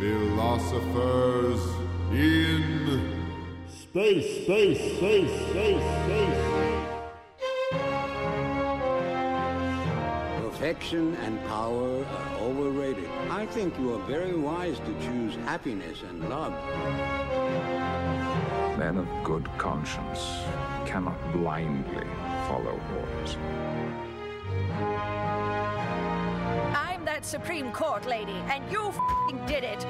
Philosophers in space. Perfection and power are overrated. I think you are very wise to choose happiness and love. Men of good conscience cannot blindly follow orders. I'm that Supreme Court lady, and you f***ing did it.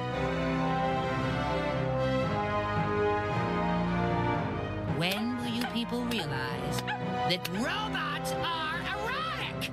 When will you people realize that robots are erotic?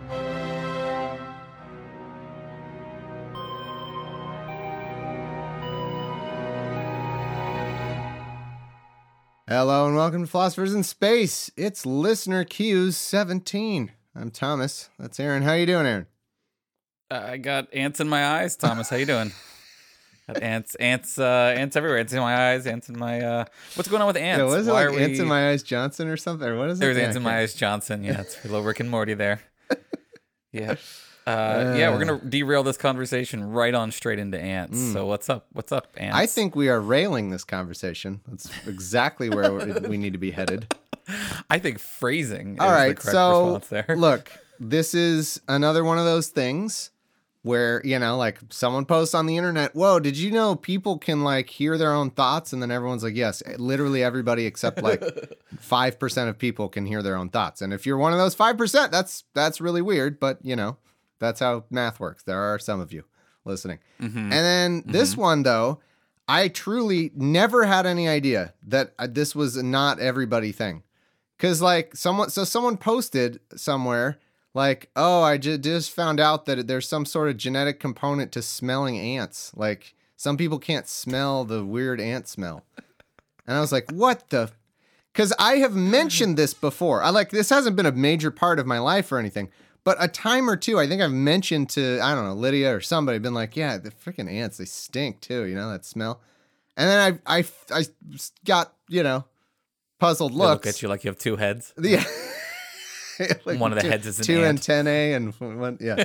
Hello and welcome to Philosophers in Space. It's Listener Q's 17. I'm Thomas. That's Aaron. How you doing, Aaron? I got ants in my eyes, Thomas. How you doing? Got ants everywhere. Ants in my eyes. Ants in my. What's going on with ants? Yeah, what is it, like ants in my eyes, Johnson, or something? Or what is it? There's ants in my eyes, Johnson. Yeah, it's a little Rick and Morty there. Yeah. Yeah, we're gonna derail this conversation right on straight into ants. So what's up? What's up, ants? I think we are railing this conversation. That's exactly where we need to be headed. I think phrasing is All right, the correct so response there. Look, this is another one of those things where, you know, like someone posts on the internet, whoa, did you know people can like hear their own thoughts? And then everyone's like, yes, literally everybody except like 5% of people can hear their own thoughts. And if you're one of those 5%, that's really weird, but you know, that's how math works. There are some of you listening. Mm-hmm. And then this one, though, I truly never had any idea that this was a not everybody thing. Because, like, someone posted somewhere, like, oh, I just found out that there's some sort of genetic component to smelling ants. Like, some people can't smell the weird ant smell. And I was like, what the? Because I have mentioned this before. This hasn't been a major part of my life or anything. But a time or two, I think I've mentioned to, I don't know, Lydia or somebody, been like, yeah, the freaking ants, they stink too, you know, that smell. And then I got, you know, puzzled looks. They look at you like you have two heads. Yeah. Like one of the heads is an two ant. antennae and one, yeah.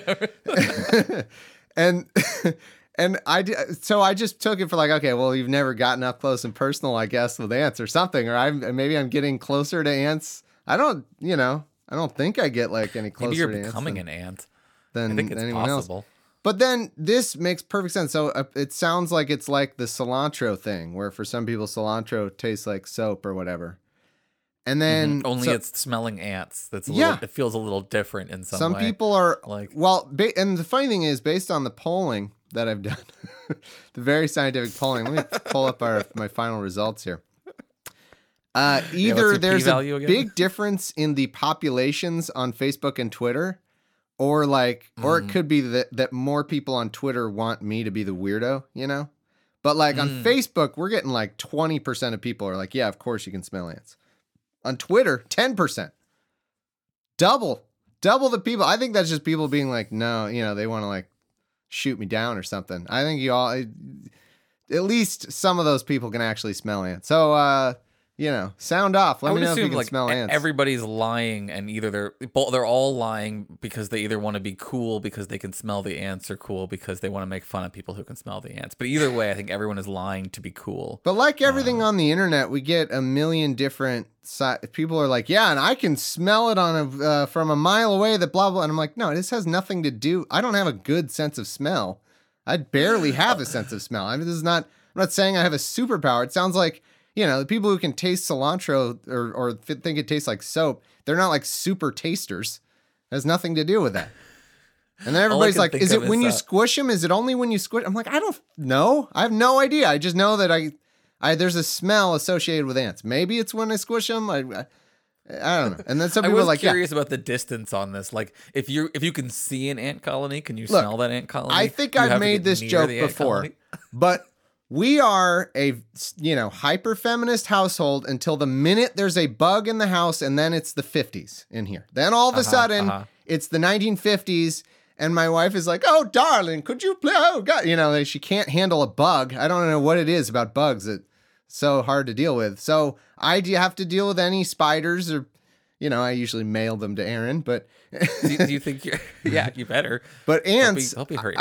and so I just took it for like, okay, well, you've never gotten up close and personal, I guess, with ants or something, or maybe I'm getting closer to ants. I don't think I get like any closer. Maybe you're to becoming ants an ant. than I think it's anyone possible. else. But then this makes perfect sense. So it sounds like it's like the cilantro thing, where for some people cilantro tastes like soap or whatever. And then only it's smelling ants. That's it feels a little different in some way. Some people are like, well, and the funny thing is, based on the polling that I've done, the very scientific polling. Let me pull up my final results here. Either there's a big difference in the populations on Facebook and Twitter, or or it could be that more people on Twitter want me to be the weirdo, you know? But like on Facebook, we're getting like 20% of people are like, yeah, of course you can smell ants. On Twitter, 10%. Double the people. I think that's just people being like, no, you know, they want to like shoot me down or something. I think at least some of those people can actually smell ants. So, you know, sound off. Let me know if you can smell ants. Everybody's lying, and either they're all lying because they either want to be cool because they can smell the ants, or cool because they want to make fun of people who can smell the ants. But either way, I think everyone is lying to be cool. But like everything on the internet, we get a million different people are like, yeah, and I can smell it from a mile away. That blah blah. And I'm like, no, this has nothing to do. I don't have a good sense of smell. I barely have a sense of smell. I mean, this is not. I'm not saying I have a superpower. It sounds like, you know, the people who can taste cilantro or think it tastes like soap, they're not like super tasters. It has nothing to do with that. And then everybody's like, is it when you squish them? Is it only when you squish? I'm like, I don't know. I have no idea. I just know that there's a smell associated with ants. Maybe it's when I squish them. I don't know. And then some people are like, curious about the distance on this. Like, if you can see an ant colony, can you smell that ant colony? I think I've made this joke before, but we are a, you know, hyper feminist household until the minute there's a bug in the house, and then it's the 50s in here. Then all of a sudden it's the 1950s, and my wife is like, "Oh, darling, could you play?" Oh God, you know, she can't handle a bug. I don't know what it is about bugs that so hard to deal with. So I have to deal with any spiders or I usually mail them to Aaron, but do you think you're? Yeah, you better. But ants, Hope you hurry.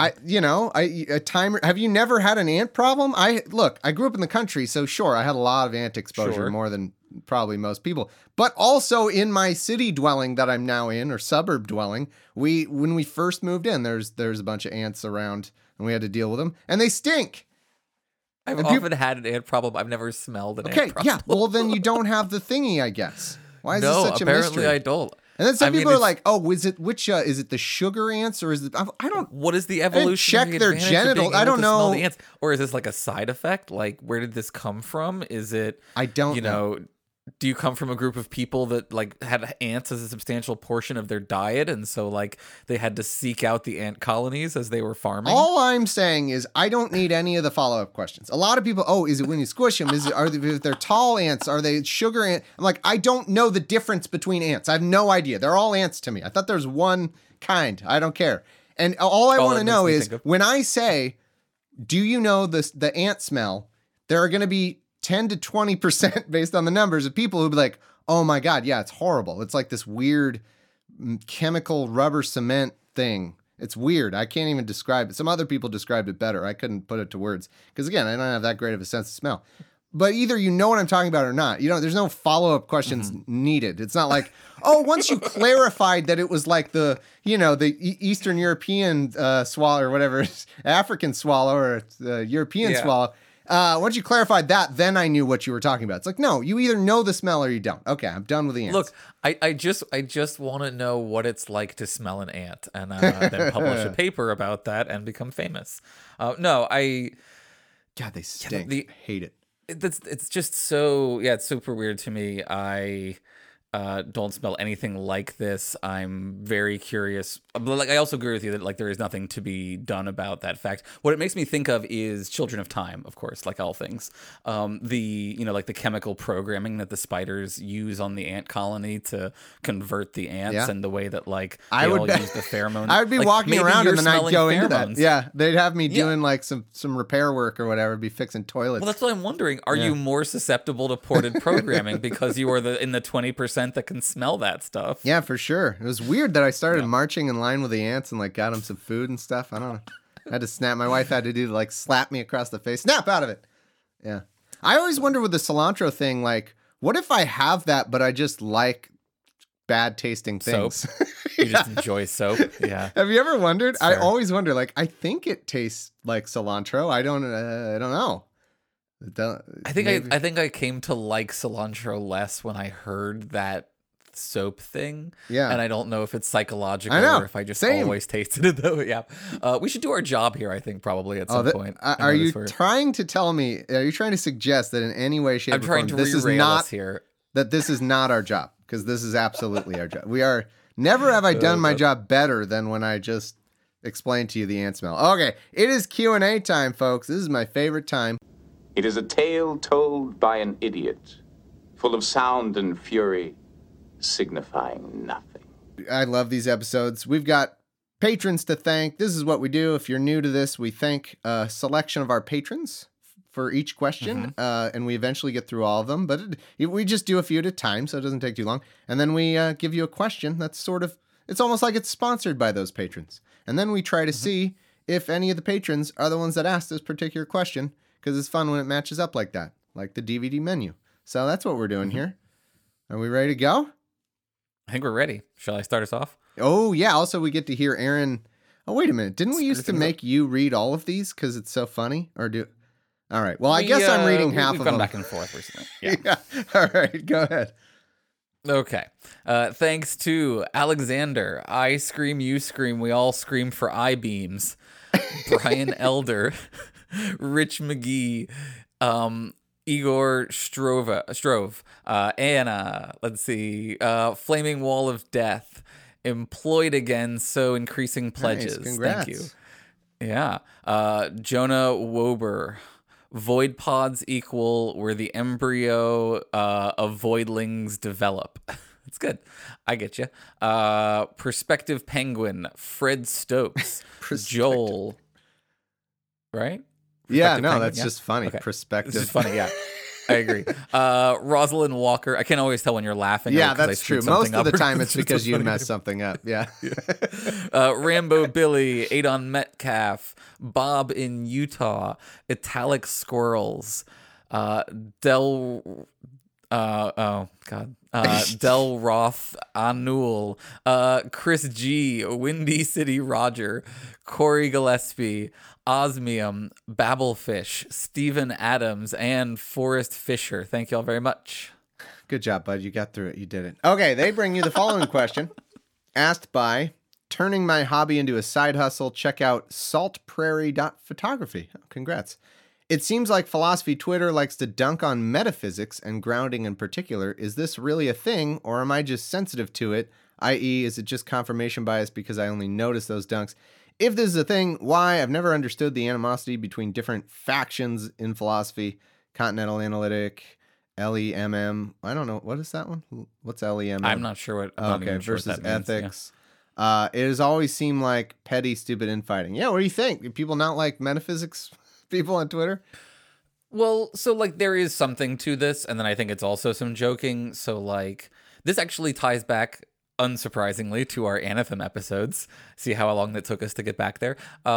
a timer. Have you never had an ant problem? I grew up in the country, so sure, I had a lot of ant exposure, Sure. more than probably most people. But also in my city dwelling that I'm now in, or suburb dwelling, when we first moved in, there's a bunch of ants around, and we had to deal with them, and they stink. I've and often had an ant problem. I've never smelled an ant problem. Yeah. Well, then you don't have the thingy, I guess. Why is this such a apparently mystery? I don't. And then some people are it's- like, "Oh, is it the sugar ants or is it?" I don't. What is the evolution? check their genitals. I don't know. The ants? Or is this like a side effect? Like, where did this come from? Is it? I don't know. Do you come from a group of people that like had ants as a substantial portion of their diet, and so like they had to seek out the ant colonies as they were farming? All I'm saying is I don't need any of the follow-up questions. A lot of people, is it when you squish them? If they're tall ants? Are they sugar ant? I'm like, I don't know the difference between ants. I have no idea. They're all ants to me. I thought there's one kind. I don't care. And all I want to know is when I say, do you know the ant smell? There are going to be 10 to 20% based on the numbers of people who'll be like, oh my God, yeah, it's horrible. It's like this weird chemical rubber cement thing. It's weird. I can't even describe it. Some other people described it better. I couldn't put it to words because, again, I don't have that great of a sense of smell. But either you know what I'm talking about or not. There's no follow-up questions needed. It's not like, once you clarified that it was like the Eastern European swallow or whatever, African swallow or European swallow. Once you clarified that, then I knew what you were talking about. It's like, no, you either know the smell or you don't. Okay, I'm done with the ants. Look, I just want to know what it's like to smell an ant, and then publish a paper about that and become famous. God, they stink. I hate it. It's just so it's super weird to me. I don't smell anything like this. I'm very curious. But I also agree with you that like there is nothing to be done about that fact. What it makes me think of is Children of Time, of course, like all things. Like the chemical programming that the spiders use on the ant colony to convert the ants, and the way that like they all use the pheromones. I would be walking around and then I'd go into that. Yeah, they'd have me doing like some repair work or whatever, be fixing toilets. Well, that's what I'm wondering. Are you more susceptible to ported programming because you are in the 20% that can smell that stuff? Yeah, for sure. It was weird that I started marching in line with the ants and like got them some food and stuff. I don't know. I had to snap. My wife had to do like slap me across the face. Snap out of it. Yeah. I always wonder with the cilantro thing, like, what if I have that, but I just like bad tasting things? Soap. You just enjoy soap. Yeah. Have you ever wondered? I always wonder, like, I think it tastes like cilantro. I don't know. I think I came to like cilantro less when I heard that soap thing. Yeah. And I don't know if it's psychological or if I just Same. always tasted it though. Yeah. We should do our job here, I think, probably at some point. Are you trying to tell me, are you trying to suggest that in any way, shape, or form, this is not our job? Because this is absolutely our job. Never have I done my job better than when I just explained to you the ant smell. Okay. It is Q&A time, folks. This is my favorite time. It is a tale told by an idiot, full of sound and fury, signifying nothing. I love these episodes. We've got patrons to thank. This is what we do. If you're new to this, we thank a selection of our patrons for each question, and we eventually get through all of them. But we just do a few at a time, so it doesn't take too long. And then we give you a question that's it's almost like it's sponsored by those patrons. And then we try to see if any of the patrons are the ones that asked this particular question, because it's fun when it matches up like that, like the DVD menu. So that's what we're doing here. Are we ready to go? I think we're ready. Shall I start us off? Oh, yeah. Also, we get to hear Aaron. Oh, wait a minute. Didn't we used to make you read all of these because it's so funny? All right. Well, I guess I'm reading half of them. We've gone back and forth recently. Yeah. All right. Go ahead. Okay. Thanks to Alexander. I scream, you scream. We all scream for I-beams. Brian Elder. Rich McGee, Igor Strove, Anna, let's see, Flaming Wall of Death, Employed Again, So Increasing Pledges. Nice, congrats. Thank you. Yeah. Jonah Wober, Void Pods equal where the embryo of voidlings develop. It's good. I get you. Perspective Penguin, Fred Stokes, Joel. Right? Yeah, no, that's just funny. Okay. Perspective. It's just funny, yeah. I agree. Rosalind Walker. I can't always tell when you're laughing. Yeah, 'cause I that's screwed true. Most something of the up. time it's just because you funny. messed something up. Yeah. Rambo Billy, Adon Metcalf, Bob in Utah, Italic Squirrels, Del Roth Anul, Chris G, Windy City Roger, Corey Gillespie, Osmium, Babelfish, Stephen Adams, and Forrest Fisher. Thank you all very much. Good job, bud. You got through it. You did it. Okay, they bring you the following question. Asked by turning my hobby into a side hustle. Check out saltprairie.photography. Oh, congrats. It seems like philosophy Twitter likes to dunk on metaphysics and grounding in particular. Is this really a thing, or am I just sensitive to it? I.e., is it just confirmation bias because I only notice those dunks? If this is a thing, why? I've never understood the animosity between different factions in philosophy. Continental Analytic, LEMM. I don't know. What is that one? What's LEMM? I'm not sure what. I'm not even sure what versus that means, yeah. ethics. It has always seemed like petty, stupid infighting. Yeah, what do you think? Do people not like metaphysics people on Twitter? Well, so like there is something to this, and then I think it's also some joking. So like this actually ties back, unsurprisingly, to our Anthem episodes. See how long that took us to get back there.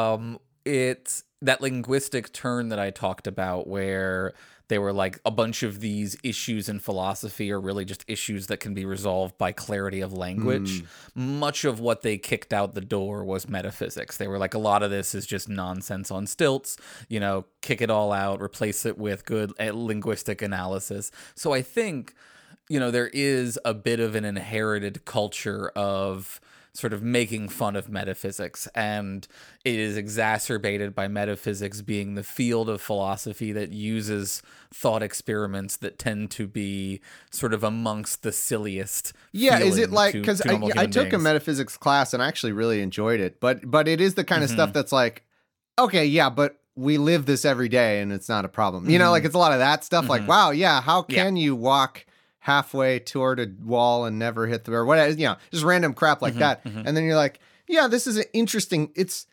It's that linguistic turn that I talked about where they were like a bunch of these issues in philosophy are really just issues that can be resolved by clarity of language. Much of what they kicked out the door was metaphysics. They were like, a lot of this is just nonsense on stilts, you know, kick it all out, replace it with good linguistic analysis. So I think, you know, there is a bit of an inherited culture of sort of making fun of metaphysics, and it is exacerbated by metaphysics being the field of philosophy that uses thought experiments that tend to be sort of amongst the silliest. Yeah, is it like, to because normal I human took a beings. metaphysics class and I actually really enjoyed it, but it is the kind of stuff that's like, okay, yeah, but we live this every day and it's not a problem. You know, like it's a lot of that stuff. Like, wow, yeah, how can you walk halfway toward a wall and never hit the, or whatever, you know, just random crap like that. And then you're like, yeah, this is an interesting,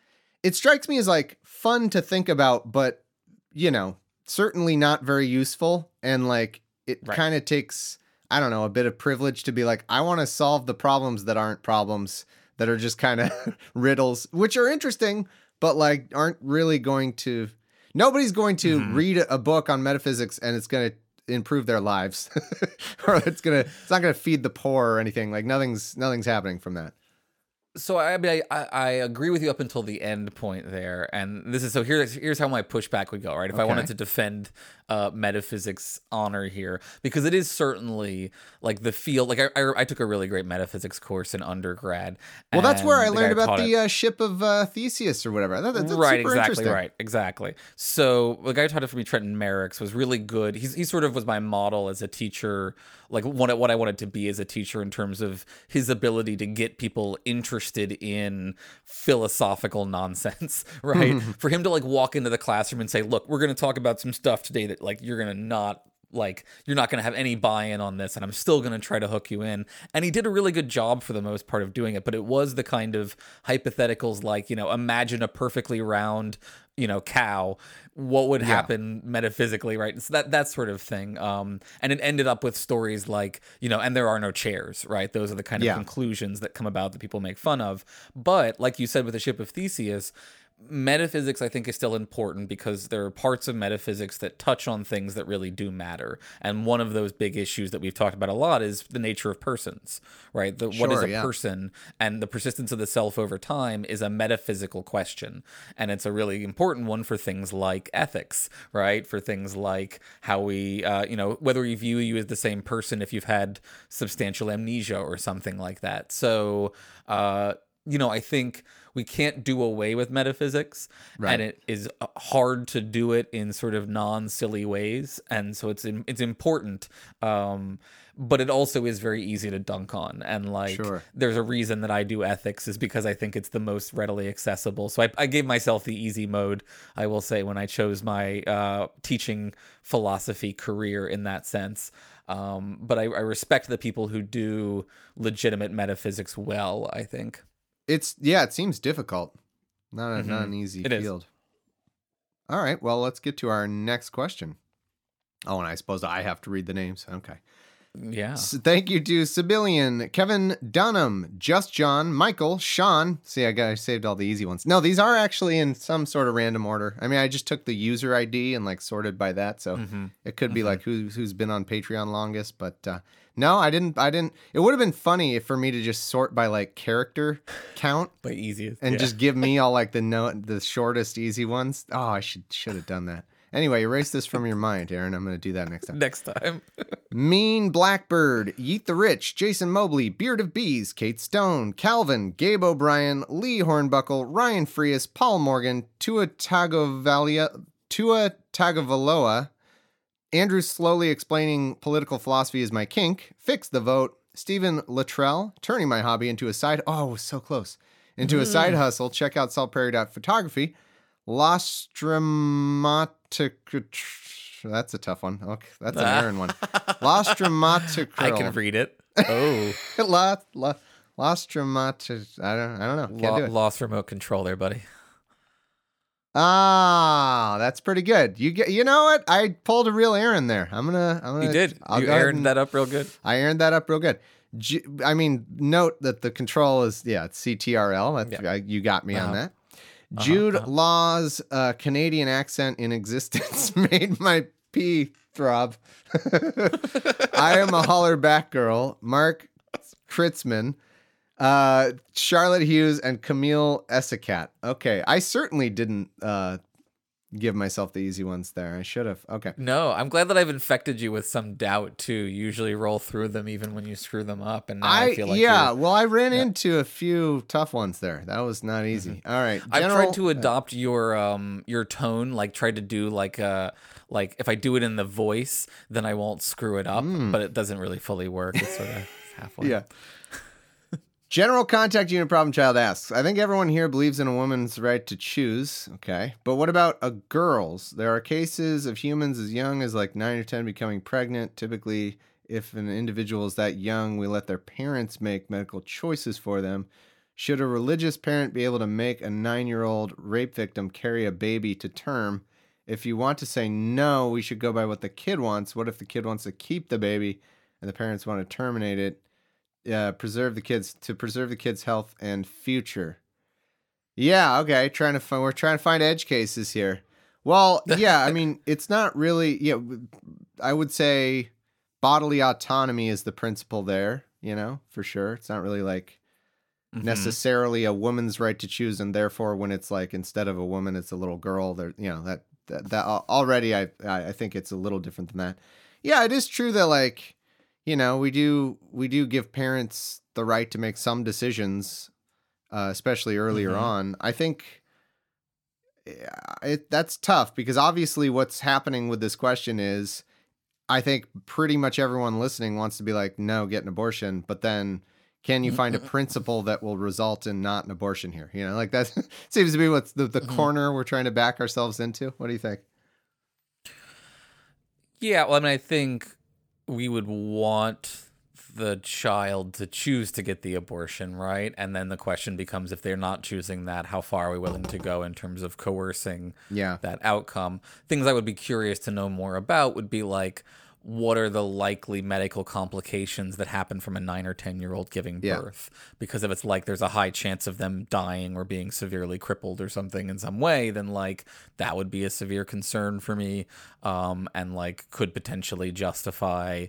it strikes me as like fun to think about, but you know, certainly not very useful. And like, it kind of takes, I don't know, a bit of privilege to be like, I want to solve the problems that aren't problems, that are just kind of riddles, which are interesting, but like aren't really going to, nobody's going to read a book on metaphysics and it's going to improve their lives or it's not gonna feed the poor or anything. Like nothing's happening from that. So I mean, I agree with you up until the end point there, and this is so. Here's how my pushback would go. Right, if I wanted to defend metaphysics honor here, because it is certainly like the field. Like I took a really great metaphysics course in undergrad. Well, that's where I the learned guy about taught the ship of Theseus or whatever. That's right, super interesting. Exactly. So the guy who taught it for me, Trenton Merricks, was really good. He sort of was my model as a teacher, like what I wanted to be as a teacher in terms of his ability to get people interested in philosophical nonsense, right? For him to like walk into the classroom and say, look, we're going to talk about some stuff today that like you're going to not like, you're not going to have any buy-in on this, and I'm still going to try to hook you in. And he did a really good job for the most part of doing it, but it was the kind of hypotheticals like, you know, imagine a perfectly round, you know, cow. What would happen metaphysically, right? So that sort of thing. And it ended up with stories like, you know, and there are no chairs, right? Those are the kind of conclusions that come about that people make fun of. But like you said with the ship of Theseus, metaphysics, I think, is still important because there are parts of metaphysics that touch on things that really do matter. And one of those big issues that we've talked about a lot is the nature of persons, right? What is a person? And the persistence of the self over time is a metaphysical question. And it's a really important one for things like ethics, right? For things like how we, you know, whether we view you as the same person if you've had substantial amnesia or something like that. So, you know, I think we can't do away with metaphysics, and it is hard to do it in sort of non-silly ways, and so it's important, but it also is very easy to dunk on, and like there's a reason that I do ethics is because I think it's the most readily accessible. So I gave myself the easy mode, I will say, when I chose my teaching philosophy career in that sense. But I respect the people who do legitimate metaphysics well, I think. It seems difficult. Not an easy field. All right, well, let's get to our next question. Oh, and I suppose I have to read the names. Okay. Yeah. So thank you to Sibylian, Kevin Dunham, Just John, Michael, Sean. See, I saved all the easy ones. No, these are actually in some sort of random order. I mean, I just took the user ID and like sorted by that, so it could be like who's been on Patreon longest. But no, I didn't. It would have been funny for me to just sort by like character count, By easiest. and just give me all like the shortest easy ones. Oh, I should have done that. Anyway, erase this from your mind, Aaron. I'm going to do that next time. Next time. Mean Blackbird, Yeet the Rich, Jason Mobley, Beard of Bees, Kate Stone, Calvin, Gabe O'Brien, Lee Hornbuckle, Ryan Frias, Paul Morgan, Tua Tagovailoa, Andrew Slowly Explaining Political Philosophy is My Kink, Fix the Vote, Stephen Luttrell, Turning My Hobby into a Side... Oh, so close. Into a side hustle. Check out saltprairie.photography. That's a tough one. Okay, that's an Aaron one. Lostramatical. I can read it. Oh. Lostramatical. I don't know. Can't do it. Lost remote control there, buddy. Ah, that's pretty good. You know what? I pulled a real Aaron there. I'm gonna. You did. I'll You go ahead aired and- that up real good. I earned that up real good. I mean, note that the control is it's CTRL. You got me on that. Jude Law's Canadian accent in existence made my pee throb. I am a holler back girl. Mark Kritzman, Charlotte Hughes, and Camille Essicat. Okay, I certainly didn't give myself the easy ones there. I should have. Okay. No, I'm glad that I've infected you with some doubt too. You usually roll through them even when you screw them up, and now I feel like well, I ran into a few tough ones there. That was not easy. All right, I've tried to adopt your tone, like tried to do like if I do it in the voice, then I won't screw it up, but it doesn't really fully work. It's sort of halfway. Yeah. General Contact Unit Problem Child asks, I think everyone here believes in a woman's right to choose. Okay. But what about a girl's? There are cases of humans as young as like 9 or 10 becoming pregnant. Typically, if an individual is that young, we let their parents make medical choices for them. Should a religious parent be able to make a 9-year-old rape victim carry a baby to term? If you want to say no, we should go by what the kid wants. What if the kid wants to keep the baby and the parents want to terminate it? Preserve the kids' health and future. Yeah, okay. We're trying to find edge cases here. Well, yeah, I mean, it's not really. Yeah, I would say bodily autonomy is the principle there. For sure. It's not really like necessarily a woman's right to choose, and therefore, when it's like instead of a woman, it's a little girl. There, that already, I think it's a little different than that. Yeah, it is true that like. We do give parents the right to make some decisions, especially earlier on. I think that's tough because obviously what's happening with this question is I think pretty much everyone listening wants to be like, no, get an abortion. But then can you find a principle that will result in not an abortion here? Like that seems to be what's the corner we're trying to back ourselves into. What do you think? Yeah, well, I mean, I think we would want the child to choose to get the abortion, right? And then the question becomes, if they're not choosing that, how far are we willing to go in terms of coercing that outcome? Things I would be curious to know more about would be like, what are the likely medical complications that happen from a 9 or 10-year-old giving birth? Because if it's like there's a high chance of them dying or being severely crippled or something in some way, then like that would be a severe concern for me, and like could potentially justify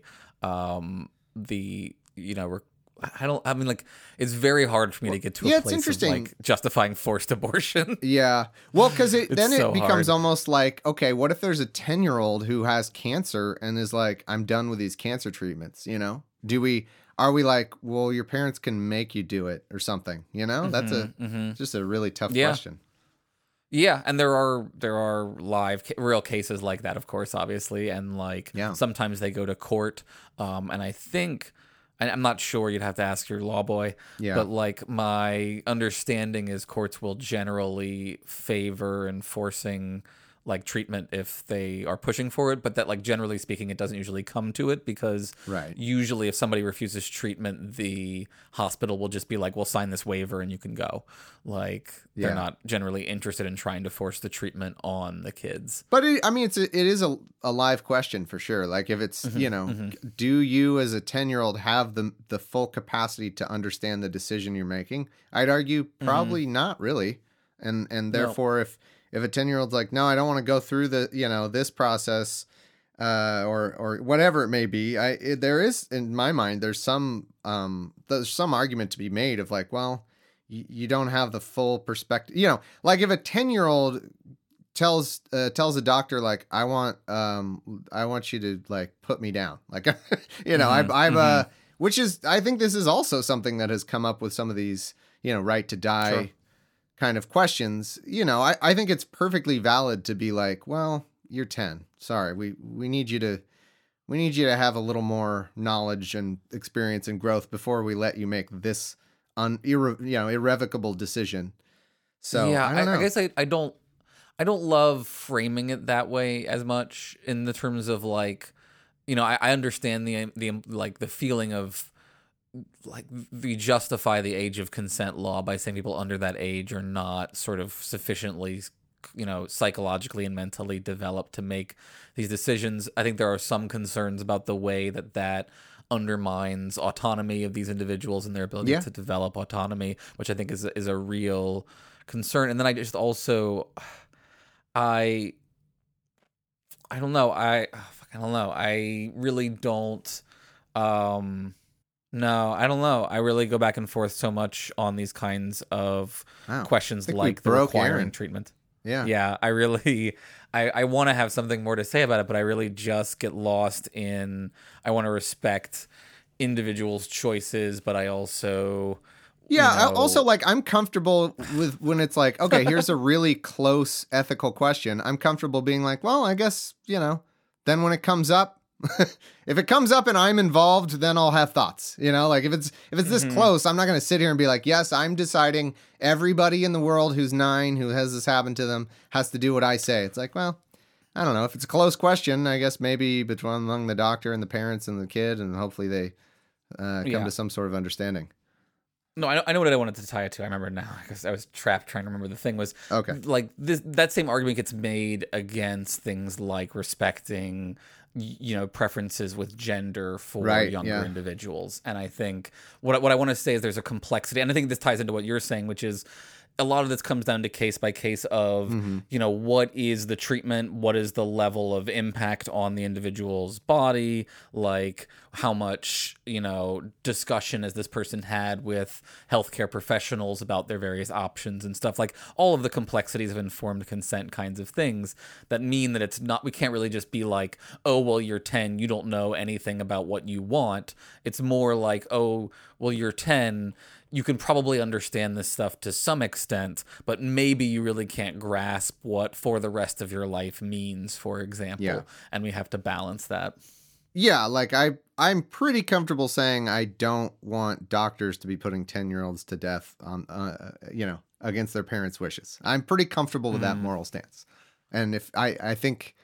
it's very hard for me to get to a place of like justifying forced abortion. Yeah. Well, because then it so becomes hard. almost like, okay, what if there's a 10-year-old who has cancer and is like, I'm done with these cancer treatments, Are we like, well, your parents can make you do it or something, That's just a really tough question. Yeah, and there are real cases like that, of course, obviously, and like sometimes they go to court, and I think, I'm not sure, you'd have to ask your law boy, but like my understanding is courts will generally favor enforcing like treatment if they are pushing for it, but that like generally speaking it doesn't usually come to it, because usually if somebody refuses treatment, the hospital will just be like, well, sign this waiver and you can go. Like they're not generally interested in trying to force the treatment on the kids. But it is a live question for sure. Like if it's, do you as a 10-year-old have the full capacity to understand the decision you're making? I'd argue probably not really. And therefore if a 10-year-old's like, no, I don't want to go through the, this process, or whatever it may be, there is, in my mind, there's some argument to be made of like, well, you don't have the full perspective, like if a 10-year-old tells a doctor like, I want you to like put me down, like, I've which is, I think this is also something that has come up with some of these, right to die kind of questions. I think it's perfectly valid to be like, well, you're 10. Sorry, we need you to have a little more knowledge and experience and growth before we let you make this irrevocable decision. So yeah, I don't know. I guess I don't love framing it that way as much in the terms of like, I understand the feeling of like we justify the age of consent law by saying people under that age are not sort of sufficiently, psychologically and mentally developed to make these decisions. I think there are some concerns about the way that undermines autonomy of these individuals and their ability to develop autonomy, which I think is a real concern. And then I just also, I don't know. I don't know. I really don't. No, I don't know. I really go back and forth so much on these kinds of questions like the requiring treatment. Yeah. Yeah, I really, I want to have something more to say about it, but I really just get lost in, I want to respect individuals' choices, but I also... Yeah, also, like, I'm comfortable with when it's like, okay, here's a really close ethical question. I'm comfortable being like, well, I guess, then when it comes up, if it comes up and I'm involved, then I'll have thoughts, like if it's this close, I'm not going to sit here and be like, yes, I'm deciding everybody in the world who's 9, who has this happen to them, has to do what I say. It's like, well, I don't know. If it's a close question, I guess maybe among the doctor and the parents and the kid, and hopefully they come to some sort of understanding. No, I know what I wanted to tie it to. I remember now because I was trapped trying to remember. The thing was, like that same argument gets made against things like respecting, preferences with gender for younger individuals. And I think what I want to say is there's a complexity, and I think this ties into what you're saying, which is a lot of this comes down to case by case of, what is the treatment? What is the level of impact on the individual's body? Like how much, discussion has this person had with healthcare professionals about their various options and stuff, like all of the complexities of informed consent kinds of things that mean that it's not, we can't really just be like, oh, well, you're 10, you don't know anything about what you want. It's more like, oh, well, you're 10, you can probably understand this stuff to some extent, but maybe you really can't grasp what for the rest of your life means, for example. Yeah. And we have to balance that. Yeah, like I'm pretty comfortable saying I don't want doctors to be putting 10-year-olds to death on, against their parents' wishes. I'm pretty comfortable with that moral stance. And if I think,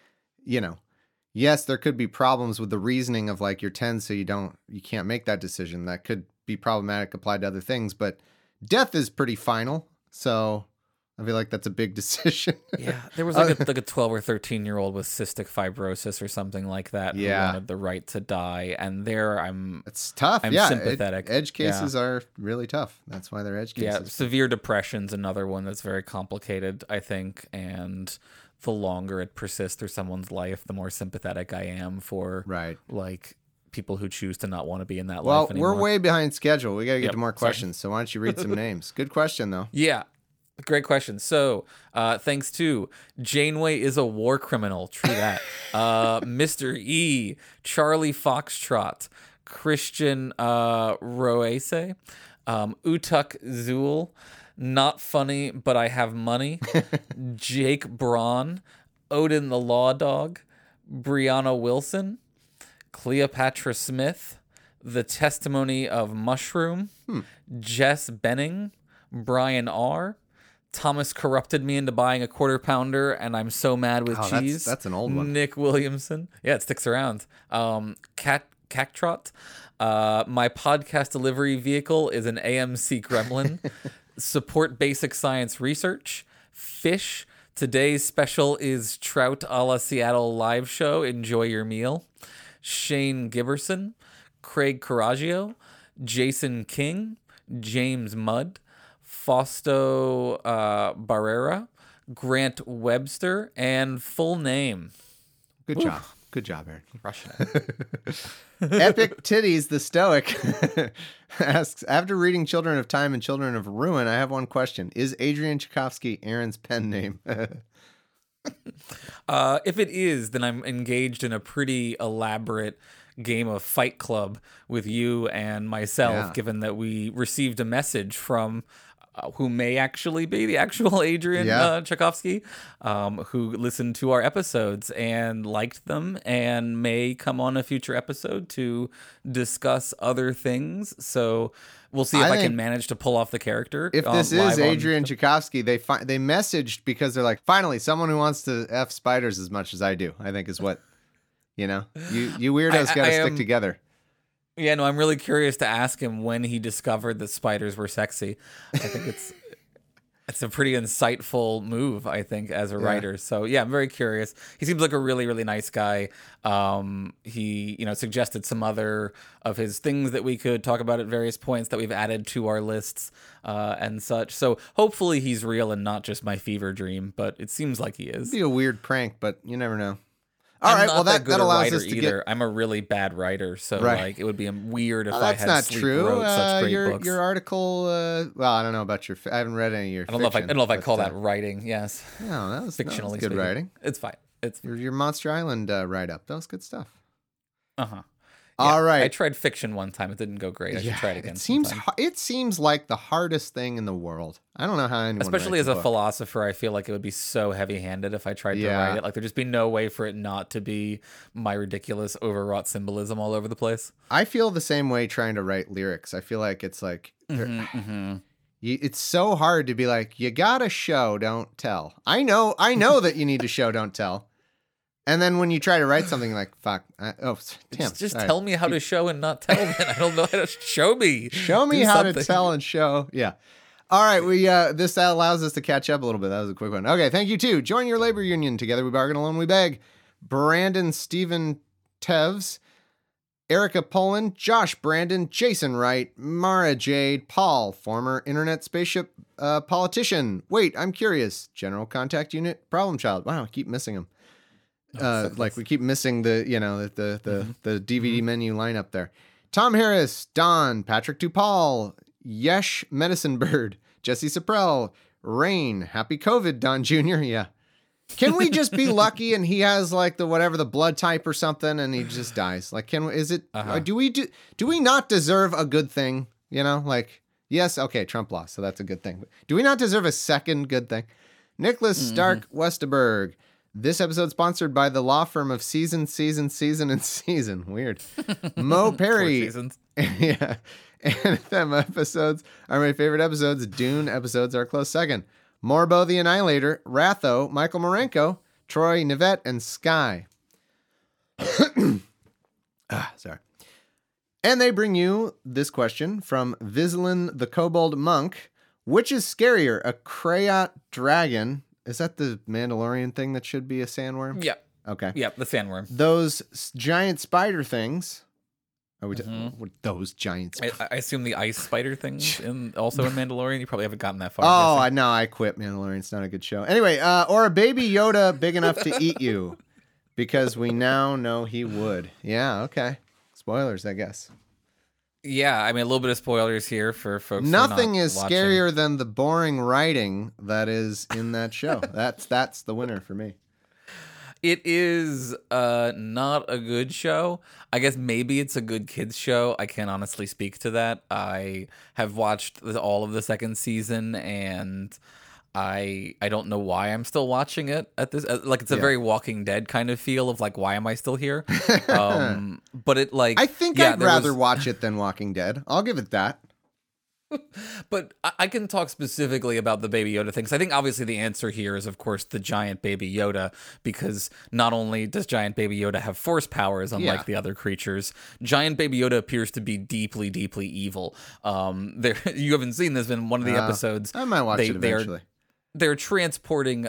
yes, there could be problems with the reasoning of like you're 10, so you can't make that decision. That could be problematic applied to other things, but death is pretty final. So I feel like that's a big decision. Yeah, there was like a 12 or 13-year-old with cystic fibrosis or something like that who wanted the right to die, and it's tough. I'm sympathetic. Edge cases are really tough. That's why they're edge cases. Yeah, severe depression's another one that's very complicated, I think, and the longer it persists through someone's life, the more sympathetic I am for like people who choose to not want to be in that life anymore. Well, we're way behind schedule. We got to get to more questions. So why don't you read some names? Good question, though. Yeah. Great question. So, thanks to Janeway is a war criminal. True that. Mr. E, Charlie Foxtrot, Christian Roese, Utuk Zool, Not Funny, But I Have Money, Jake Braun, Odin the Law Dog, Brianna Wilson, Cleopatra Smith, The Testimony of Mushroom, Jess Benning, Brian R., Thomas corrupted me into buying a quarter pounder, and I'm so mad with cheese. That's an old one. Nick Williamson. Yeah, it sticks around. Cactrot. My podcast delivery vehicle is an AMC Gremlin. Support basic science research. Fish. Today's special is trout a la Seattle live show. Enjoy your meal. Shane Giberson. Craig Coraggio. Jason King. James Mudd. Fausto Barrera. Grant Webster. And full name. Good job. Good job, Aaron. Rushing it. Epic Titties the Stoic asks, after reading Children of Time and Children of Ruin, I have one question. Is Adrian Tchaikovsky Aaron's pen name? If it is, then I'm engaged in a pretty elaborate game of Fight Club with you and myself, given that we received a message from who may actually be the actual Adrian Tchaikovsky, who listened to our episodes and liked them and may come on a future episode to discuss other things. So we'll see if I can manage to pull off the character. If this is Adrian Tchaikovsky, they messaged because they're like, finally, someone who wants to F spiders as much as I do, I think is what, you weirdos got to stick together. Yeah, no, I'm really curious to ask him when he discovered that spiders were sexy. I think it's a pretty insightful move, I think, as a writer. So yeah, I'm very curious. He seems like a really, really nice guy. He, suggested some other of his things that we could talk about at various points that we've added to our lists and such. So hopefully he's real and not just my fever dream, but it seems like he is. It'd be a weird prank, but you never know. All right, well that allows us to either. I'm a really bad writer, so it would be weird if I had that's not true. Wrote such great books. Your article, well, I don't know about I haven't read any of your. I don't know if I call that writing. Yes, no, that was fictionally good writing. It's fine. It's your Monster Island write up. That was good stuff. Yeah, all right. I tried fiction one time. It didn't go great. I should try it again. It seems like the hardest thing in the world. I don't know how anyone. Especially as a philosopher, I feel like it would be so heavy-handed if I tried to write it. Like there'd just be no way for it not to be my ridiculous, overwrought symbolism all over the place. I feel the same way trying to write lyrics. I feel like it's like it's so hard to be like, you gotta show, don't tell. I know that you need to show, don't tell. And then when you try to write something like, fuck, damn. Just tell me how to show and not tell, man. I don't know how to show me. Show me how to tell and show. Yeah. All right. This allows us to catch up a little bit. That was a quick one. Okay. Thank you too. Join your labor union. Together we bargain, alone we beg. Brandon Stephen Tevs, Erica Poland, Josh Brandon, Jason Wright, Mara Jade, Paul, former internet spaceship politician. Wait, I'm curious. General Contact Unit, Problem Child. Wow, I keep missing him. Like we keep missing the DVD menu lineup there. Tom Harris, Don, Patrick Dupal, Yesh Medicine Bird, Jesse Saprell, Rain, Happy COVID, Don Jr. Yeah. Can we just be lucky and he has like the blood type or something and he just dies? Like, do we not deserve a good thing? Yes. Okay. Trump lost. So that's a good thing. Do we not deserve a second good thing? Nicholas Stark Westerberg. This episode sponsored by the law firm of Season. Weird. Mo Perry. Yeah. Anthem episodes are my favorite episodes. Dune episodes are close second. Morbo the Annihilator, Ratho, Michael Marenko, Troy Nivette, and Sky. Sorry. And they bring you this question from Vislin the Kobold Monk. Which is scarier, a Krayat dragon? Is that the Mandalorian thing that should be a sandworm? Yeah. Okay. Yeah, the sandworm. Those giant spider things. Are we those giant I assume the ice spider things also in Mandalorian. You probably haven't gotten that far. Oh, I quit Mandalorian. It's not a good show. Anyway, or a baby Yoda big enough to eat you. Because we now know he would. Yeah, okay. Spoilers, I guess. Yeah, I mean, a little bit of spoilers here for folks. Nothing is scarier than the boring writing that is in that show. That's the winner for me. It is not a good show. I guess maybe it's a good kids show. I can't honestly speak to that. I have watched all of the second season, and I don't know why I'm still watching it at this. Like it's a very Walking Dead kind of feel of like, why am I still here? But it like I think I'd rather watch it than Walking Dead. I'll give it that. But I can talk specifically about the Baby Yoda thing. 'Cause I think obviously the answer here is, of course, the giant Baby Yoda, because not only does giant Baby Yoda have force powers, unlike the other creatures, giant Baby Yoda appears to be deeply, deeply evil. You haven't seen this in one of the episodes. I might watch it eventually. They're transporting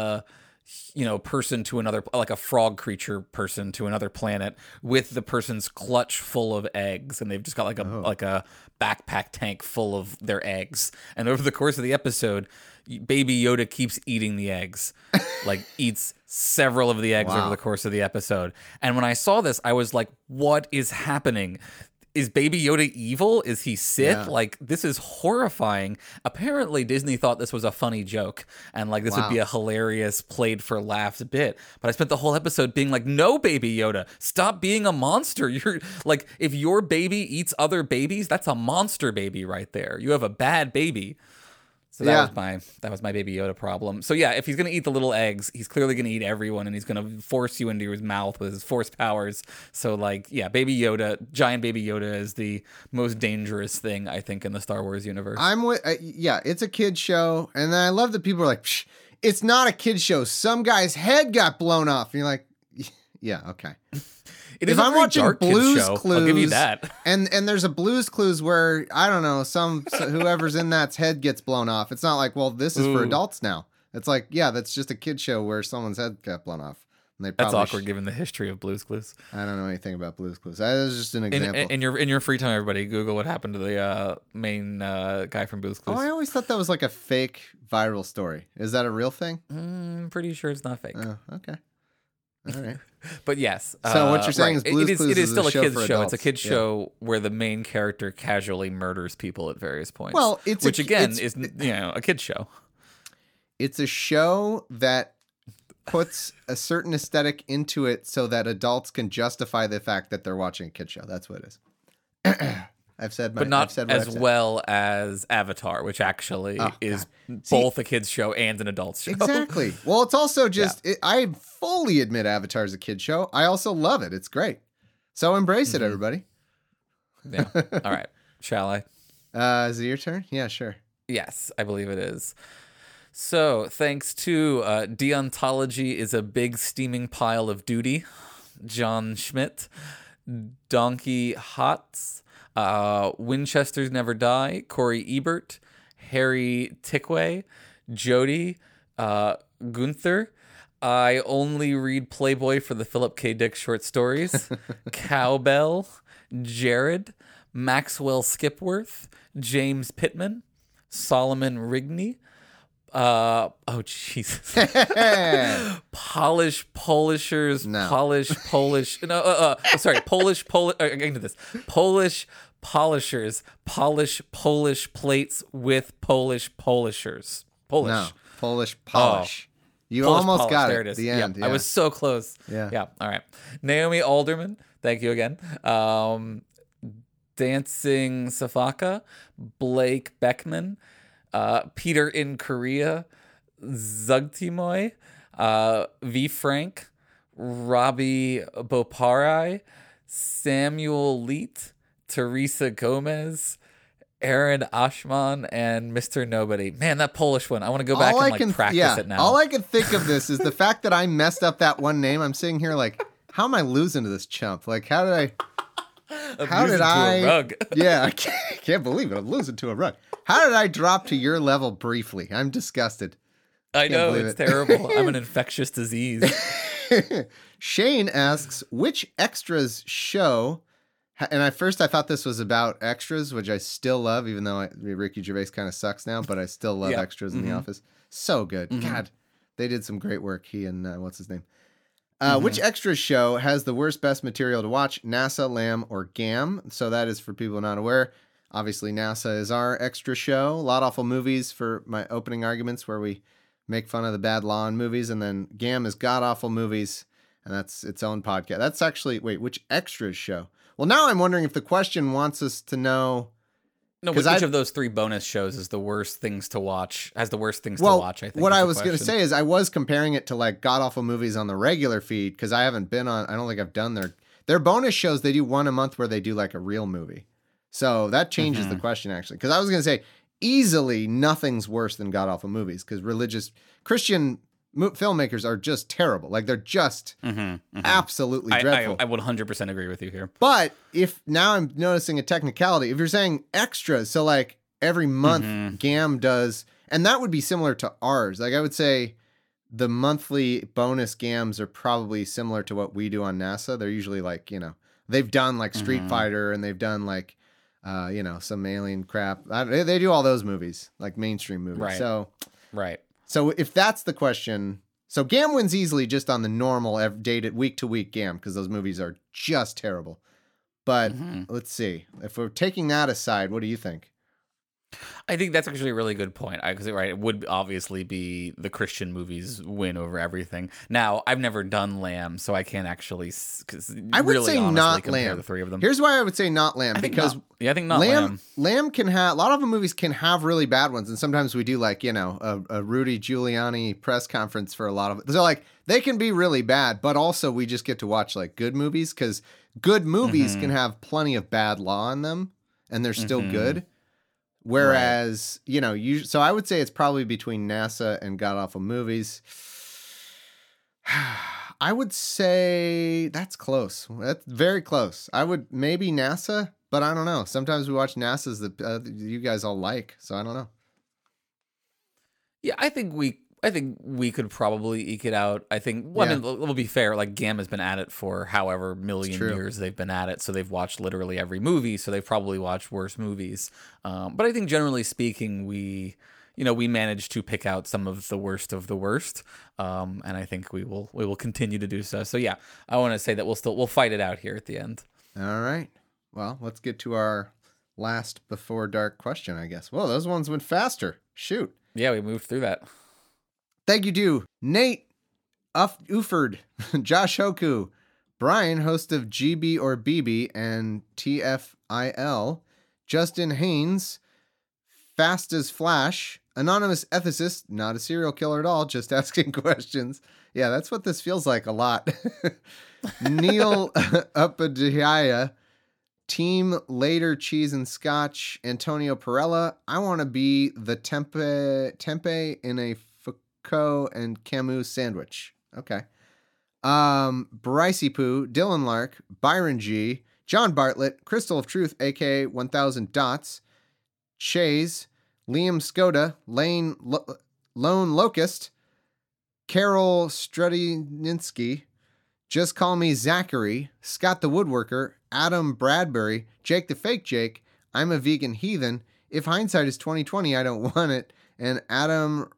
person to another, like a frog creature person to another planet with the person's clutch full of eggs, and they've just got like a backpack tank full of their eggs. And over the course of the episode, Baby Yoda keeps eating the eggs, like eats several of the eggs over the course of the episode. And when I saw this, I was like, what is happening? Is Baby Yoda evil? Is he Sith? Yeah. Like, this is horrifying. Apparently, Disney thought this was a funny joke and like this would be a hilarious played for laughs bit. But I spent the whole episode being like, no, Baby Yoda, stop being a monster. You're like, if your baby eats other babies, that's a monster baby right there. You have a bad baby. So that was my Baby Yoda problem. So yeah, if he's gonna eat the little eggs, he's clearly gonna eat everyone, and he's gonna force you into his mouth with his force powers. So like, yeah, Baby Yoda, giant Baby Yoda is the most dangerous thing I think in the Star Wars universe. It's a kid show, and then I love that people are like, Psh, it's not a kid show. Some guy's head got blown off, and you're like, yeah, okay. It is if I'm watching Blue's Clues, I'll give you that. And there's a Blue's Clues where, I don't know, whoever's in that's head gets blown off. It's not like, well, this is for adults now. It's like, yeah, that's just a kid show where someone's head got blown off. And that's awkward given the history of Blue's Clues. I don't know anything about Blue's Clues. That was just an example. In your free time, everybody, Google what happened to the main guy from Blue's Clues. Oh, I always thought that was like a fake viral story. Is that a real thing? I'm pretty sure it's not fake. Oh, okay. All right. But yes. So what you're saying is Blue's Clues it is still a kids show. It's a kids show where the main character casually murders people at various points. Well, is a kids show. It's a show that puts a certain aesthetic into it so that adults can justify the fact that they're watching a kids show. That's what it is. I've said but not as well as Avatar, which actually is both a kids show and an adult show. Exactly. Well, it's also just, I fully admit Avatar is a kid show. I also love it. It's great. So embrace it, everybody. Yeah. All right. Shall I? Is it your turn? Yeah, sure. Yes, I believe it is. So thanks to Deontology is a big steaming pile of duty, John Schmidt, Donkey Hots, Winchesters Never Die, Corey Ebert, Harry Tickway, Jody, Gunther, I only read Playboy for the Philip K. Dick short stories, Cowbell, Jared, Maxwell Skipworth, James Pittman, Solomon Rigney, Jesus. Polish Polishers, No. Polish Polishers, polish Polish plates with Polish polishers. Polish. No, Polish polish. You Polish almost polish. got There it. it is. The end. Yeah. I was so close. Yeah. All right. Naomi Alderman. Thank you again. Dancing Safaka, Blake Beckman, Peter in Korea, Zugtimoy, V. Frank, Robbie Boparai, Samuel Leet, Teresa Gomez, Aaron Ashman, and Mr. Nobody. Man, that Polish one. I want to go back and practice it now. All I can think of this is the fact that I messed up that one name. I'm sitting here like, how am I losing to this chump? Like, how did I? A rug. Yeah, I can't believe it. I'm losing to a rug. How did I drop to your level briefly? I'm disgusted. I know, it's terrible. I'm an infectious disease. Shane asks, which extras show, and at first I thought this was about extras, which I still love, even though Ricky Gervais kind of sucks now, but I still love extras in The Office. So good. God, they did some great work. He and what's his name? Which extra show has the worst, best material to watch? NASA, Lamb, or GAM? So that is for people not aware. Obviously, NASA is our extra show. A lot of awful movies for my opening arguments where we make fun of the bad law in movies. And then GAM is god-awful movies, and that's its own podcast. That's actually, which extras show? Well, now I'm wondering if the question wants us to know... No, which of those three bonus shows is the worst things to watch? Has the worst things to watch, I think. What I was going to say is I was comparing it to like god-awful movies on the regular feed because I haven't been on... I don't think I've done their bonus shows. They do one a month where they do like a real movie. So that changes the question, actually. Because I was going to say, easily nothing's worse than god-awful movies, because religious Christian filmmakers are just terrible. Like, they're just absolutely dreadful. I would 100% agree with you here. But if now I'm noticing a technicality, if you're saying extras, so like every month GAM does, and that would be similar to ours. Like, I would say the monthly bonus GAMs are probably similar to what we do on NASA. They're usually like, they've done like Street Fighter, and they've done like, some alien crap. They do all those movies, like mainstream movies. Right. So if that's the question, so GAM wins easily just on the normal dated week-to-week GAM, because those movies are just terrible. But let's see. If we're taking that aside, what do you think? I think that's actually a really good point. Because it would obviously be the Christian movies win over everything. Now, I've never done Lamb, so I can't actually. I would say not compare Lamb. The three of them. Here's why I would say not Lamb, because I think not Lamb. Lamb can have, a lot of the movies can have really bad ones, and sometimes we do like a Rudy Giuliani press conference for a lot of it. So like they can be really bad, but also we just get to watch like good movies, because good movies can have plenty of bad law in them, and they're still good. Whereas, so I would say it's probably between NASA and god-awful movies. I would say that's close. That's very close. I would maybe NASA, but I don't know. Sometimes we watch NASA's that you guys all like, so I don't know. Yeah, I think we could probably eke it out. I think, I mean, we'll be fair. Like, GAM has been at it for however million years they've been at it. So they've watched literally every movie. So they've probably watched worse movies. But I think generally speaking, we managed to pick out some of the worst of the worst. And I think we will continue to do so. So yeah, I want to say that we'll fight it out here at the end. All right. Well, let's get to our last before dark question, I guess. Whoa, those ones went faster. Shoot. Yeah, we moved through that. Thank you to Nate Uford, Josh Hoku, Brian, host of GB or BB and TFIL, Justin Haynes, Fast as Flash, Anonymous Ethicist, not a serial killer at all, just asking questions. Yeah, that's what this feels like a lot. Neil Upadhyaya, Team Later Cheese and Scotch, Antonio Perella, I want to be the tempeh in a Foucault and Camus sandwich. Okay. Brycey Poo, Dylan Lark, Byron G, John Bartlett, Crystal of Truth, aka 1000 Dots, Shays, Liam Skoda, Lone Locust, Carol Strudinski, Just Call Me Zachary, Scott the Woodworker, Adam Bradbury, Jake the Fake Jake, I'm a Vegan Heathen, If Hindsight is 2020, I Don't Want It, and Adam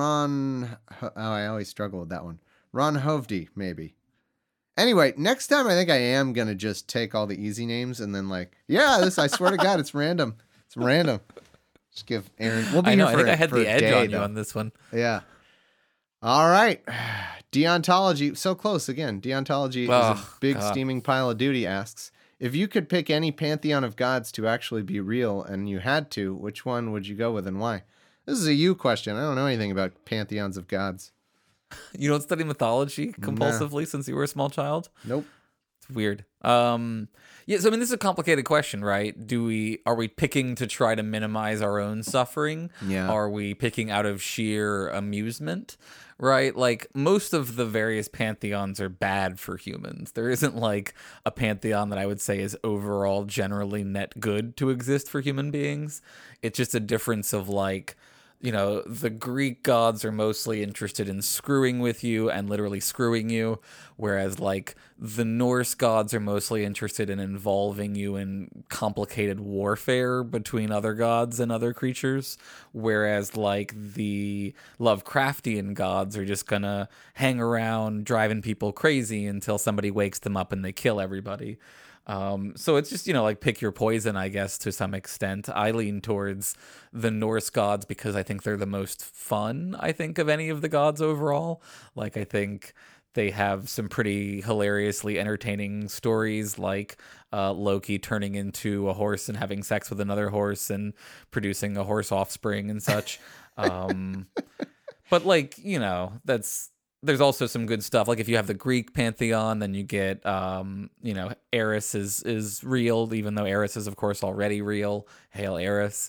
I always struggle with that one. Ron Hovde, maybe. Anyway, next time I think I am going to just take all the easy names and then I swear to God, it's random. It's random. Just give Aaron, we'll be I know, here I think I had for the edge day, on you though. on this one. Yeah. All right. Deontology, so close again. Deontology is a big steaming pile of duty asks, if you could pick any pantheon of gods to actually be real and you had to, which one would you go with and why? This is a you question. I don't know anything about pantheons of gods. You don't study mythology compulsively since you were a small child? Nope. It's weird. Yeah, so I mean, this is a complicated question, right? Are we picking to try to minimize our own suffering? Yeah. Are we picking out of sheer amusement? Right? Like, most of the various pantheons are bad for humans. There isn't like a pantheon that I would say is overall generally net good to exist for human beings. It's just a difference of like, the Greek gods are mostly interested in screwing with you and literally screwing you, whereas like the Norse gods are mostly interested in involving you in complicated warfare between other gods and other creatures, whereas like the Lovecraftian gods are just gonna hang around driving people crazy until somebody wakes them up and they kill everybody. So it's just, like pick your poison, I guess, to some extent. I lean towards the Norse gods because I think they're the most fun, I think, of any of the gods overall. Like, I think they have some pretty hilariously entertaining stories, like Loki turning into a horse and having sex with another horse and producing a horse offspring and such. But like, there's also some good stuff. Like if you have the Greek pantheon, then you get, Eris is real, even though Eris is of course already real. Hail Eris.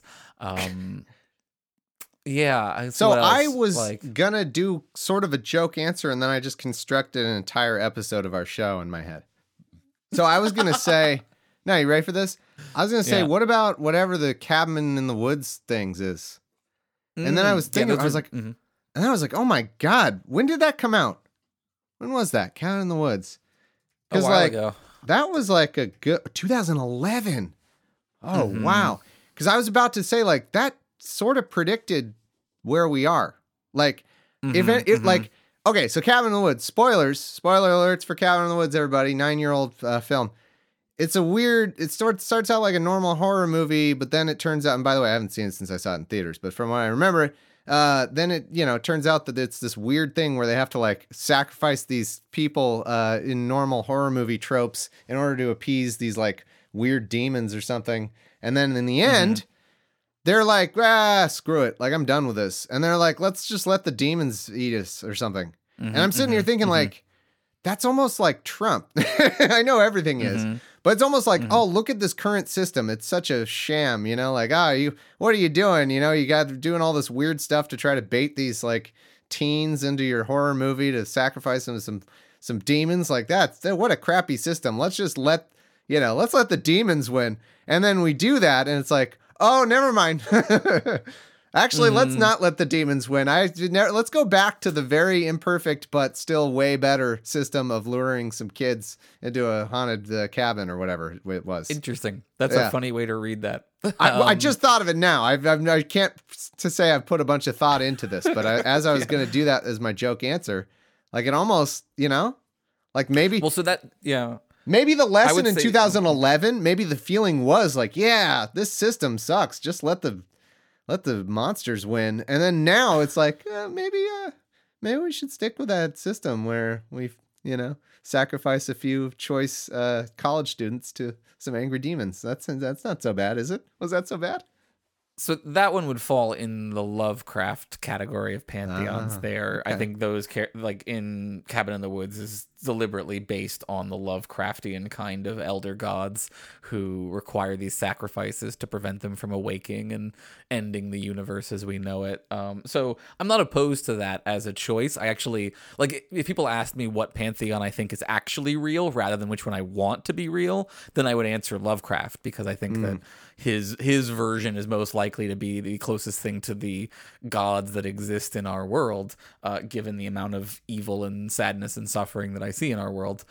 Yeah. So what else? I was gonna do sort of a joke answer, and then I just constructed an entire episode of our show in my head. So I was gonna say, now you ready for this? I was gonna say, what about whatever the cabin in the woods things is? And then I was thinking, I was like, and then I was like, oh my God, when did that come out? When was that? Cabin in the Woods. A while ago. That was like a good 2011. Oh, wow. Because I was about to say, like, that sort of predicted where we are. Like, okay, so Cabin in the Woods, spoiler alerts for Cabin in the Woods, everybody, 9-year-old film. It's a weird, it starts out like a normal horror movie, but then it turns out, and by the way, I haven't seen it since I saw it in theaters, but from what I remember, then it turns out that it's this weird thing where they have to like sacrifice these people in normal horror movie tropes in order to appease these like weird demons or something. And then in the end, they're like, screw it. Like, I'm done with this. And they're like, let's just let the demons eat us or something. And I'm sitting here thinking like, that's almost like Trump. I know everything is, but it's almost like, oh, look at this current system. It's such a sham, like, what are you doing? You got doing all this weird stuff to try to bait these like teens into your horror movie to sacrifice them to some demons like that. What a crappy system. Let's just let's let the demons win. And then we do that. And it's like, oh, never mind. Actually, let's not let the demons win. Let's go back to the very imperfect but still way better system of luring some kids into a haunted cabin or whatever it was. Interesting. That's a funny way to read that. I just thought of it now. I can't to say I've put a bunch of thought into this, but as I was going to do that as my joke answer, like it almost, like maybe. Well, so that, yeah. Maybe the lesson in 2011, maybe the feeling was like, yeah, this system sucks. Just let the monsters win. And then now it's like, maybe we should stick with that system where we, sacrifice a few choice college students to some angry demons. That's not so bad, is it? Was that so bad? So that one would fall in the Lovecraft category of pantheons there. Okay. I think those, like in Cabin in the Woods, is deliberately based on the Lovecraftian kind of elder gods who require these sacrifices to prevent them from awaking and ending the universe as we know it. So I'm not opposed to that as a choice. I actually, like, if people asked me what pantheon I think is actually real rather than which one I want to be real, then I would answer Lovecraft, because I think that his version is most likely to be the closest thing to the gods that exist in our world, given the amount of evil and sadness and suffering that I see in our world.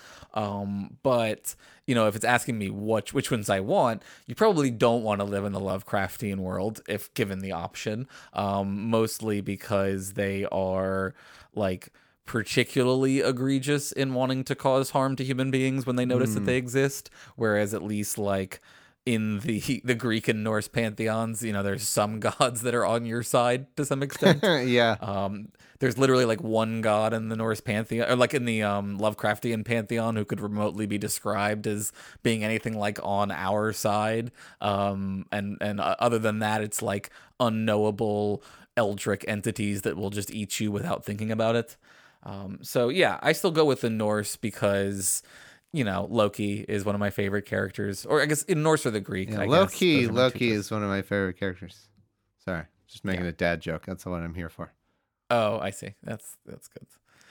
But if it's asking me which ones I want, you probably don't want to live in the Lovecraftian world if given the option, mostly because they are like particularly egregious in wanting to cause harm to human beings when they notice that they exist, whereas at least like in the Greek and Norse pantheons, there's some gods that are on your side to some extent. Yeah. There's literally like one god in the Norse pantheon, or like in the Lovecraftian pantheon, who could remotely be described as being anything like on our side. And other than that, it's like unknowable eldritch entities that will just eat you without thinking about it. So yeah, I still go with the Norse because Loki is one of my favorite characters, or I guess in Norse or the Greek. Yeah, Loki is one of my favorite characters. Sorry, just making a dad joke. That's what I'm here for. Oh, I see. That's good.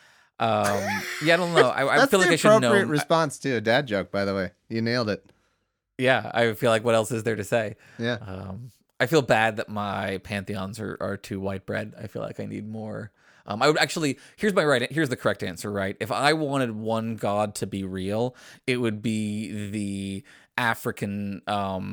I don't know. I feel like I should know. That's the appropriate response to a dad joke, by the way. You nailed it. Yeah, I feel like what else is there to say? Yeah. I feel bad that my pantheons are too white bread. I feel like I need more. I would actually, here's the correct answer, right? If I wanted one god to be real, it would be the African,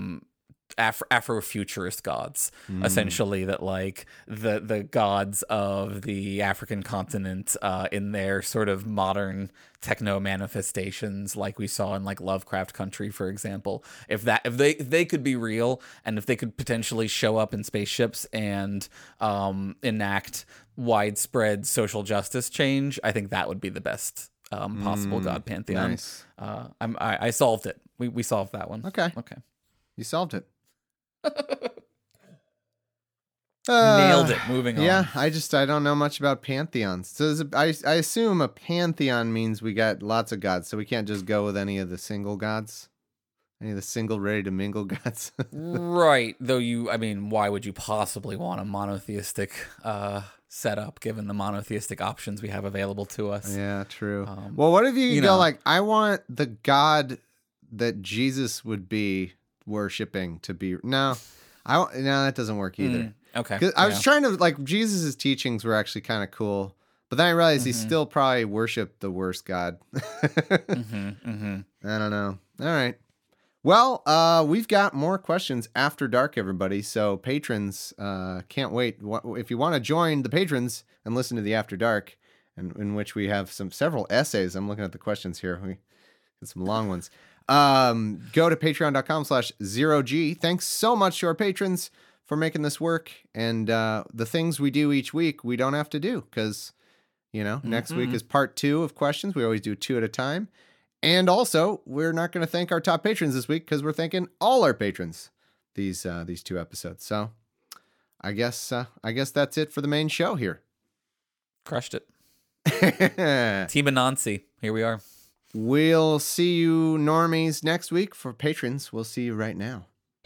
Afrofuturist gods, essentially, that like the gods of the African continent in their sort of modern techno manifestations, like we saw in like Lovecraft Country, for example. If they could be real, and if they could potentially show up in spaceships and enact widespread social justice change, I think that would be the best possible god pantheon. Nice. I solved it. We solved that one. Okay. Okay. You solved it. Nailed it. Moving on. Yeah, I don't know much about pantheons. So I assume a pantheon means we got lots of gods, so we can't just go with any of the single gods, any of the single ready to mingle gods. Right. Though why would you possibly want a monotheistic setup given the monotheistic options we have available to us? Yeah, true. Well, what if you go like, I want the God that Jesus would be worshiping to be no, that doesn't work either. Okay. 'Cause I was trying to like Jesus's teachings were actually kind of cool, but then I realized he still probably worshiped the worst God. I don't know. All right. Well, we've got more questions after dark, everybody. So patrons, can't wait. If you want to join the patrons and listen to the After Dark, in which we have several essays. I'm looking at the questions here. We got some long ones. Go to patreon.com/0G. Thanks so much to our patrons for making this work. And the things we do each week, we don't have to do because, next week is part 2 of questions. We always do 2 at a time. And also, we're not going to thank our top patrons this week because we're thanking all our patrons these 2 episodes. So I guess that's it for the main show here. Crushed it. Team Anansi. Here we are. We'll see you normies next week. For patrons, we'll see you right now.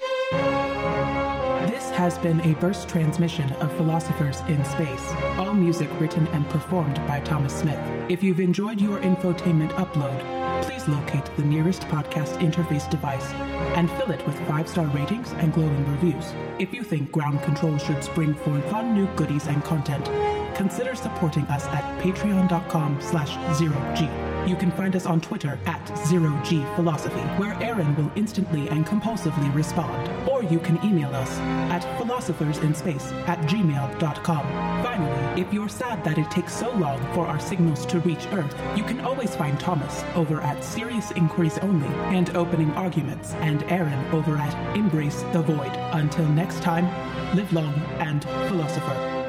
This has been a burst transmission of Philosophers in Space. All music written and performed by Thomas Smith. If you've enjoyed your infotainment upload, please locate the nearest podcast interface device and fill it with 5-star ratings and glowing reviews. If you think Ground Control should spring for fun new goodies and content, consider supporting us at patreon.com/0G. You can find us on Twitter at 0GPhilosophy, where Aaron will instantly and compulsively respond. Or you can email us at philosophersinspace@gmail.com. Finally, if you're sad that it takes so long for our signals to reach Earth, you can always find Thomas over at Serious Inquiries Only and Opening Arguments, and Aaron over at Embrace the Void. Until next time, live long and philosopher.